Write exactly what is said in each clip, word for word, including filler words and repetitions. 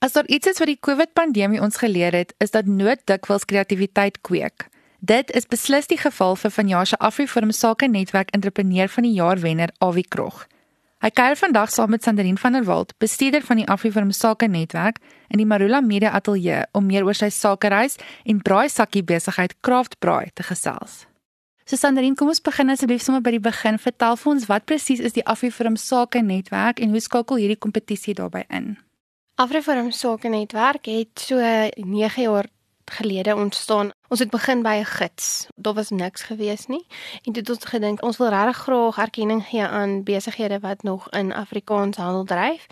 As daar iets is wat die COVID-pandemie ons geleer het, is dat nood dikwels kreatiwiteit kweek. Dit is beslis die geval vir vanjaar se AfriForum Sake Netwerk Entrepreneur van die Jaar wenner Awie Krog. Hy kuier vandag saam met Sanderien van der Walt, bestuurder van die AfriForum Sake Netwerk, in die Marula Media Ateljee om meer oor sy sakereis en braaisakkie besigheid Craft Braai te gesels. So Sanderien, kom ons begin asseblief sommer by die begin. Vertel vir ons wat presies is die AfriForum Sake Netwerk en hoe skakel hierdie kompetisie daarbey in? AfriForum Sake Netwerk het so nege jaar gelede ontstaan. Ons het begin by 'n gids. Daar was niks gewees nie. En toe het ons gedink, ons wil regtig graag erkenning gee aan besighede wat nog in Afrikaans handel dryf.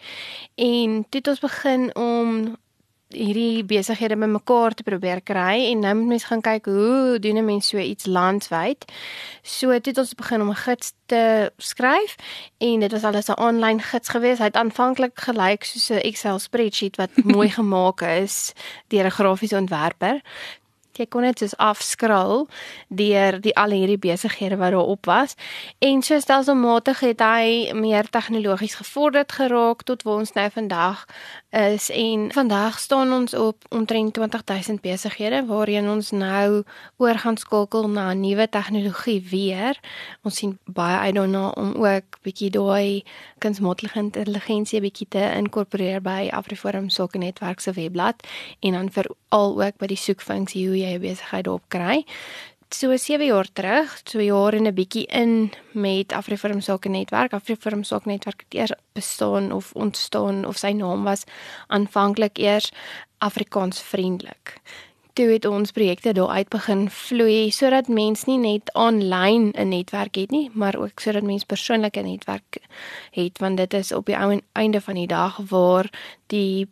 En toe het ons begin om hierdie besighede bymekaar te probeer kry en nou moet mens gaan kyk hoe doen 'n mens so iets landwyd. So het ons begin om 'n gids te skryf en dit was alles 'n aanlyn gids geweest. Hy het aanvanklik gelyk soos 'n Excel spreadsheet wat mooi gemaak is deur 'n grafiese ontwerper. Jy kon net soos afskraal deur die al hierdie besighede wat daarop was. En so stelselmatig het hy meer tegnologies gevorderd geraak tot waar ons nou vandag is. En vandag staan ons op omtrent twintig duisend besighede waarin ons nou oor gaan skakel na nuwe tegnologie weer. Ons sien baie uit daarna om ook bietjie daai kunsmatige intelligensie bietjie te inkorporeer by AfriForum Sake Netwerk se webblad en dan veral ook by die soekfunksie hoe jy 'n besigheid daarop kry. So sewe jaar terug, so jaar en 'n bietjie in met AfriForum Sake Netwerk. AfriForum Sake Netwerk het eers bestaan of ontstaan of sy naam was aanvanklik eers Afrikaans vriendelik. Toe het ons projekte daar uit begin vloei sodat mens nie net aanlyn 'n netwerk het nie, maar ook sodat mens persoonlike netwerk het, want dit is op die ou einde van die dag waar die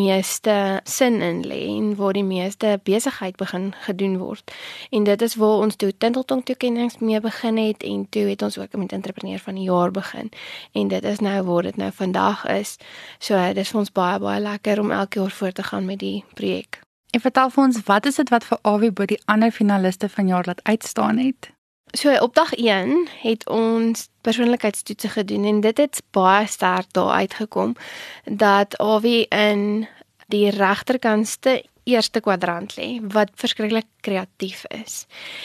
meeste sin in lê en waar die meeste besigheid begin gedoen word. En dit is waar ons toe Tinteltong toekennings mee begin het en toe het ons ook met entrepreneur van die jaar begin. En dit is nou waar dit nou vandag is. So dit is vir ons baie baie lekker om elke jaar voort te gaan met die projek. En vertel vir ons, wat is dit wat vir Awie bo die ander finaliste vanjaar laat uitstaan het? So op dag een het ons persoonlikheidstoetse gedoen en dit het baie sterk daar uitgekom dat Awie in die regterkantste eerste kwadrant lê wat verskriklik kreatief is.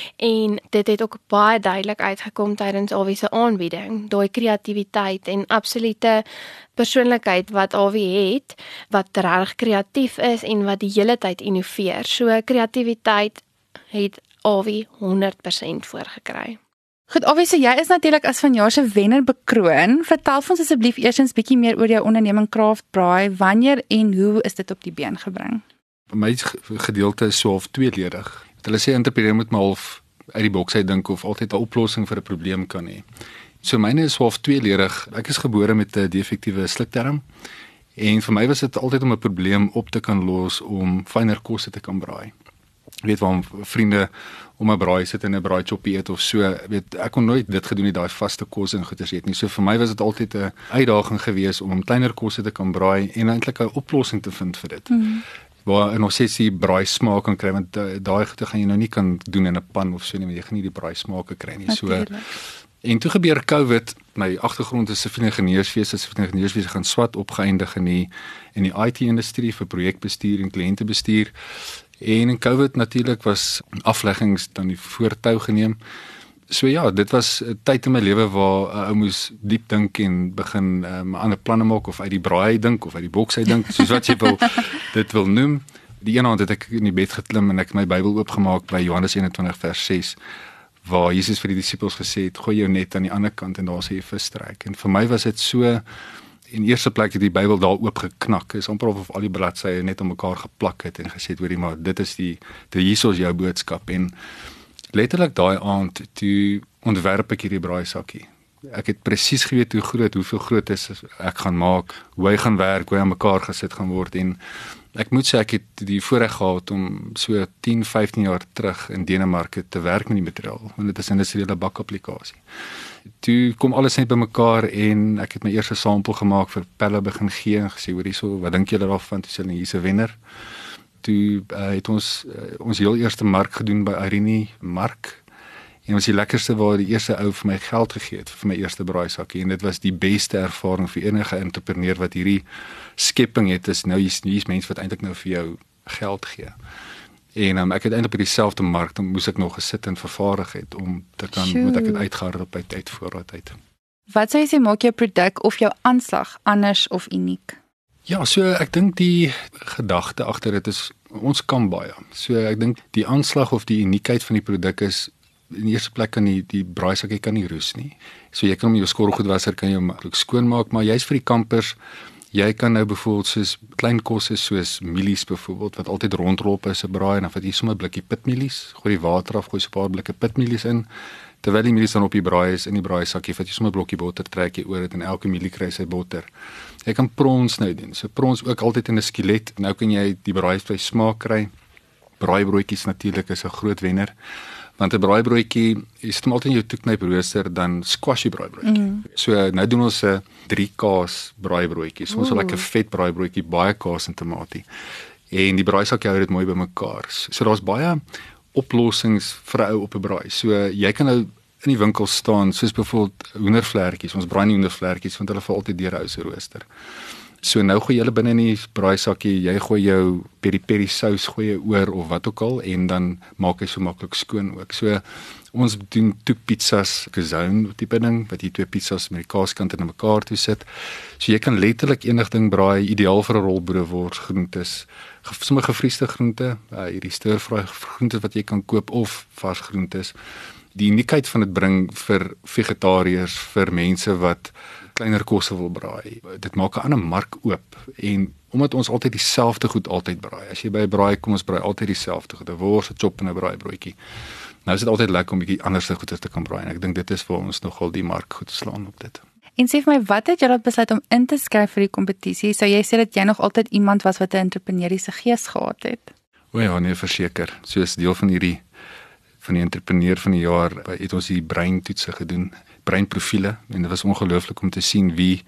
En dit het ook baie duidelik uitgekom tydens Awie se aanbieding, daai kreatiwiteit en absolute persoonlikheid wat Awie het, wat regtig kreatief is en wat die hele tyd innoveer. So kreatiwiteit het Awie honderd persent voorgekry. Goed, Awie, so jy is natuurlik as vanjaar se wenner bekroon. Vertel vir ons asseblief eersins bietjie meer oor jou onderneming Craft Braai. Wanneer en hoe is dit op die been gebring? My gedeelte is so half tweeledig. Hulle sê entrepreneur moet maar half uit die boks uit dink of altyd 'n oplossing vir 'n probleem kan hê. So myne is half tweeledig. Ek is gebore met 'n defektiewe slukdarm en vir my was dit altyd om 'n probleem op te kan los om fynere kosse te kan braai. Ek weet waarom vriende om 'n braai sit en 'n braai choppie eet of so, weet ek kon nooit dit gedoen het, daai vaste kos en goeders eet nie. So vir my was dit altyd 'n uitdaging geweest om kleiner kosse te kan braai en eintlik 'n oplossing te vind vir dit. Mm. Waar nog steeds die braai smaak kan kry, want daai goede gaan jy nou nie kan doen in 'n pan of so nie, want jy gaan nie die braai smake kry nie. So en toe gebeur COVID. My agtergrond is siviele ingenieurswese, siviele ingenieurswese gaan swat opgeëindig in die in die I T-industrie vir projekbestuur en kliëntebestuur. En in COVID natuurlik was afleggings dan die voortou geneem. So ja, dit was 'n tyd in my lewe waar 'n uh, ou moes diep dink en begin um, ander planne maak of uit die braai dink of uit die boks uit dink, soos wat jy wil dit wil noem. Die een aand het ek in die bed geklim en ek my Bybel oopgemaak by Johannes eenentwintig vers ses, waar Jesus vir die disippels gesê het, gooi jou net aan die ander kant en daar sal jy vis trek. En vir my was dit so, in eerste plek het die Bybel daar oop geknak, is amper of al die bladsye net om mekaar geplak het en gesê het, hoorie maar, dit is die, die hier is jou boodskap. En letterlik daai aand, toe ontwerp ek hierdie braaisakkie. Ek het presies geweet hoe groot, hoeveel groot is ek gaan maak, hoe hy gaan werk, hoe hy aan mekaar gesit gaan word. En ek moet sê, ek het die voorreg gehad om so tien, vyftien jaar terug in Denemarke te werk met die materiaal, want dit is 'n industriële bakapplikasie. Toe kom alles net bymekaar en ek het my eerste sample gemaak vir pelle begin gee en gesê, hoor hierso, wat dink julle daarvan? Toe sê hulle, hier's 'n wenner. Toe uh, het ons uh, ons heel eerste mark gedoen by Irene Mark En was die lekkerste waar die eerste ou vir my geld gegee het vir my eerste braaisakkie en dit was die beste ervaring vir enige entrepreneur wat hierdie skepping het. Is nou hier's hier's mense wat eintlik nou vir jou geld gee. En um, ek het eintlik by dieselfde mark, dan moes ek nog gesit en vervaardig het om te kan Sjoe. moet ek dit uitgehardop uit uit voorraad uit. Wat sou jy sê maak jou produk of jou aanslag anders of uniek? Ja, so ek dink die gedagte agter dit is ons kan baie. So ek dink die aanslag of die uniekheid van die produk is in die eerste plek kan die die braaisakkie kan nie roes nie. So jy kan hom jou skorrelgoedwasser kan jy hom maklik skoonmaak, maar jy's vir die kampers. Jy kan nou byvoorbeeld soos klein kosse soos mielies byvoorbeeld wat altyd rondrol op is 'n braai en dan vat jy sommer 'n blikkie pitmielies, gooi die water af, gooi so 'n paar blikke pitmielies in. Terwyl die mielies dan op die braai is in die braaisakkie, vat jy sommer 'n blokkie botter, trek jy oor dit en elke mielie kry sy botter. Jy kan prons nou doen. So prons ook altyd in 'n skielet. Nou kan jy die braaivleis smaak kry. Braaibroodjies natuurlik is 'n groot wenner. Want 'n braaibroodjie, jy sit hom altyd in jou toeknyprooster, dan squash jy braaibroodjie. Mm. So nou doen ons 'n drie kaas braaibroodjie. So ons wil lekker vet braaibroodjie, baie kaas en tamatie. En die braaisakkie hou dit mooi bymekaar. So daar's baie oplossings vir 'n ou op 'n braai. So jy kan nou in die winkel staan, soos byvoorbeeld hoendervlekkies. Ons braai nie hoendervlekkies want hulle val altyd deur 'n ou se rooster. So nou gooi jy hulle binne in die braaisakkie, jy gooi jou peri peri sous gooi jy oor of wat ook al en dan maak hy so maklik skoon ook. So ons doen toek pizzas, gezoun tipe ding, wat jy twee pizzas met die kaaskante in mekaar toe sit. So jy kan letterlik enig ding braai, ideaal vir 'n rol broodwors, groentes, sommige gevriesde groente, uh, hierdie stir-fry groente wat jy kan koop of vars groentes. Die uniekheid van dit bring vir vegetariërs, vir mense wat kleiner kosse wil braai. Dit maak 'n ander mark oop en omdat ons altyd dieselfde goed altyd braai. As jy by 'n braai kom, ons braai altyd dieselfde goed, 'n wors, 'n chop en 'n braaibroodjie. Nou is dit altyd lekker om 'n bietjie anderste goeie te kan braai en ek dink dit is vir ons nogal die mark goed slaan op dit. En sê vir my, wat het jy laat besluit om in te skryf vir die kompetisie? Sou jy sê dat jy nog altyd iemand was wat 'n entrepreneuriese gees gehad het? O ja, nee, verseker. Soos deel van hierdie van die entrepreneur van die jaar het ons die breintoetse gedoen, breinprofiele en dit was ongelooflik om te sien wie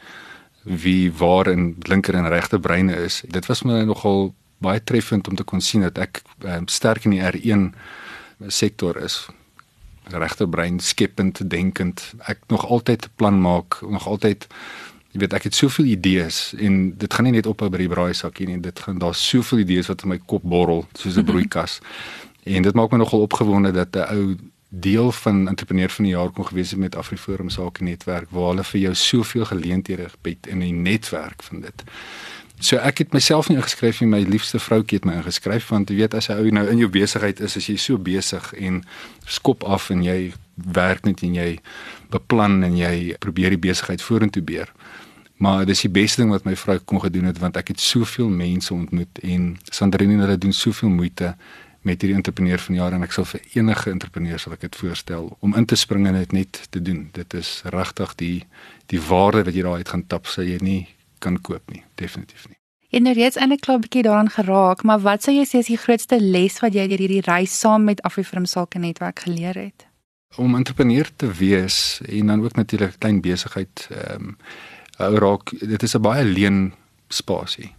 wie waar in linker en regte breine is. Dit was my nogal baie treffend om te kon sien dat ek um, sterk in die R een sektor is. Regterbrein, skepend, denkend. Ek nog altyd 'n plan maak, nog altyd, jy weet, ek het soveel idees en dit gaan nie net ophou by die braaisakkie nie. Dit gaan daar's soveel idees wat in my kop borrel soos 'n broeikas. En dit maak my nogal opgewonde dat 'n ou deel van entrepreneur van die jaar kon gewees het met AfriForum Sake Netwerk waar hulle vir jou soveel geleenthede bied in die netwerk van dit. So ek het myself nie ingeskryf nie, my liefste vroutjie het my ingeskryf want jy weet as 'n ou nou in jou besigheid is, as jy so besig en skop af en jy werk net en jy beplan en jy probeer die besigheid vorentoe beer. Maar dis die beste ding wat my vrou kon gedoen het want ek het soveel mense ontmoet en Sandrine en hulle doen soveel moeite met hierdie entrepreneur van die jaar en ek sal vir enige entrepreneur sal ek dit voorstel om in te spring en dit net te doen. Dit is regtig die die waarde wat jy daar uit gaan tap sal jy nie kan koop nie, definitief nie. Jy het nou reeds eintlik klaar 'n bietjie daaraan geraak, maar wat sou jy sê is die grootste les wat jy deur hierdie reis saam met AfriForum Sake Netwerk geleer het? Om entrepreneur te wees en dan ook natuurlik klein besigheid ehm um, raak, dit is 'n baie leen spasie.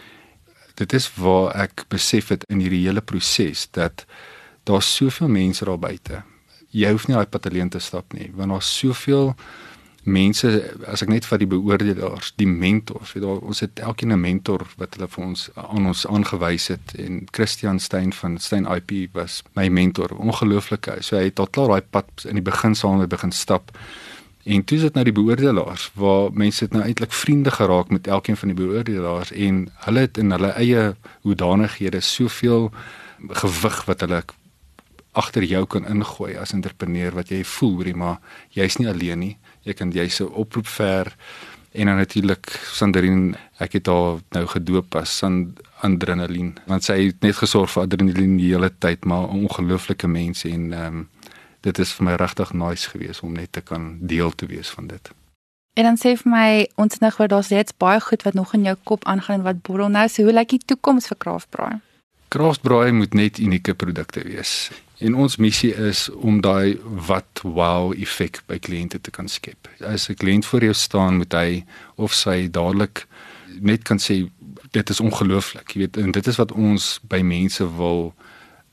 Dit is waar ek besef het in hierdie hele proses dat daar soveel mense daar buite. Jy hoef nie daai pad alleen te stap nie, want daar's soveel mense, as ek net vat die beoordelaars, die mentors, weet daar, ons het elkeen 'n mentor wat hulle vir ons aan ons aangewys het en Christian Stein van Stein I P was my mentor, ongelooflik. So hy het al klaar daai pad in die begin saam met begin stap. En toe is dit nou die beoordelaars waar mense het nou eintlik vriende geraak met elkeen van die beoordelaars en hulle het in hulle eie hoedanighede soveel gewig wat hulle agter jou kan ingooi as entrepreneur wat jy voel hoorie maar jy's nie alleen nie. Jy kan jy's 'n oproep ver en dan natuurlik Sandrine, ek het haar nou gedoop as Sand Adrenalien want sy het net gesorg vir adrenalien die hele tyd, maar ongelooflike mense en ehm um, dit is vir my regtig nice geweest om net te kan deel te wees van dit. En dan sê vir my, ons nou gehoor daar's reeds baie goed wat nog in jou kop aangaan en wat borrel nou, so hoe lyk die toekoms vir Craftbraai? Craftbraai moet net unieke produkte wees. En ons missie is om daai wat wow effek by kliënte te kan skep. As 'n kliënt voor jou staan, moet hy of sy dadelik net kan sê dit is ongelooflik, jy weet, en dit is wat ons by mense wil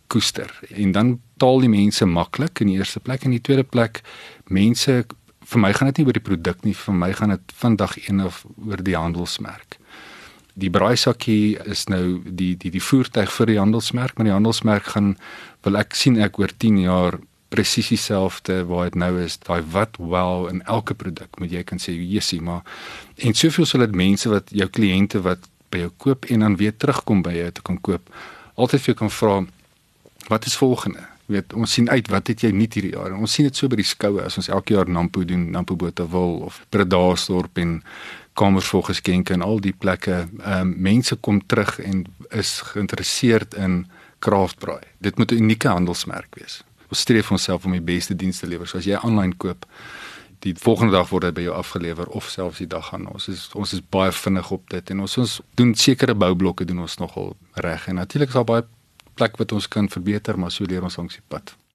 koester. En dan taal die mense maklik in die eerste plek. In die tweede plek, mense, vir my gaan dit nie oor die produk nie, vir my gaan dit van dag een af oor die handelsmerk. Die braaisakkie is nou die die die voertuig vir die handelsmerk, maar die handelsmerk gaan, wil ek sien ek oor tien jaar presies dieselfde waar dit nou is, daai wat wow in elke produk, moet jy kan sê, jessie, maar, en soveel sal dit mense wat, jou kliënte wat by jou koop en dan weer terugkom by jou te kan koop, altyd vir jou kan vra, wat is volgende? Jy weet, ons sien uit, wat het jy nie hierdie jaar? Ons sien dit so by die skoue, as ons elke jaar Nampo doen, Nampo Botawil, of Bredasdorp en Kamersvol geskenke en al die plekke, um, mense kom terug en is geïnteresseerd in kraftbraai. Dit moet 'n unieke handelsmerk wees. Ons streef vir onsself om die beste diens te lewer. So as jy aanlyn koop, die volgende dag word dit by jou afgelewer of selfs die dag aan. Ons is ons is baie vinnig op dit en ons ons doen sekere boublokke doen ons nogal reg en natuurlik is daar baie plek wat ons kan verbeter, maar so leer ons langs die pad.